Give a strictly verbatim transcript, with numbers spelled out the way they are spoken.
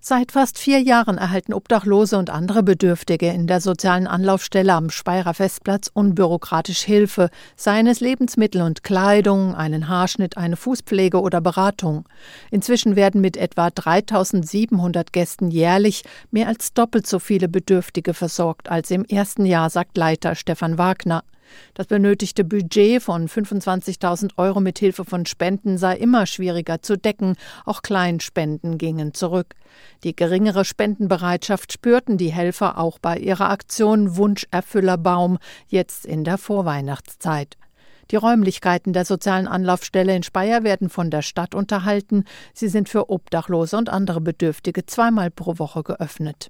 Seit fast vier Jahren erhalten Obdachlose und andere Bedürftige in der sozialen Anlaufstelle am Speyerer Festplatz unbürokratisch Hilfe, seien es Lebensmittel und Kleidung, einen Haarschnitt, eine Fußpflege oder Beratung. Inzwischen werden mit etwa dreitausendsiebenhundert Gästen jährlich mehr als doppelt so viele Bedürftige versorgt als im ersten Jahr, sagt Leiter Stefan Wagner. Das benötigte Budget von fünfundzwanzigtausend Euro mit Hilfe von Spenden sei immer schwieriger zu decken, auch Kleinspenden gingen zurück. Die geringere Spendenbereitschaft spürten die Helfer auch bei ihrer Aktion Wunscherfüllerbaum, jetzt in der Vorweihnachtszeit. Die Räumlichkeiten der sozialen Anlaufstelle in Speyer werden von der Stadt unterhalten. Sie sind für Obdachlose und andere Bedürftige zweimal pro Woche geöffnet.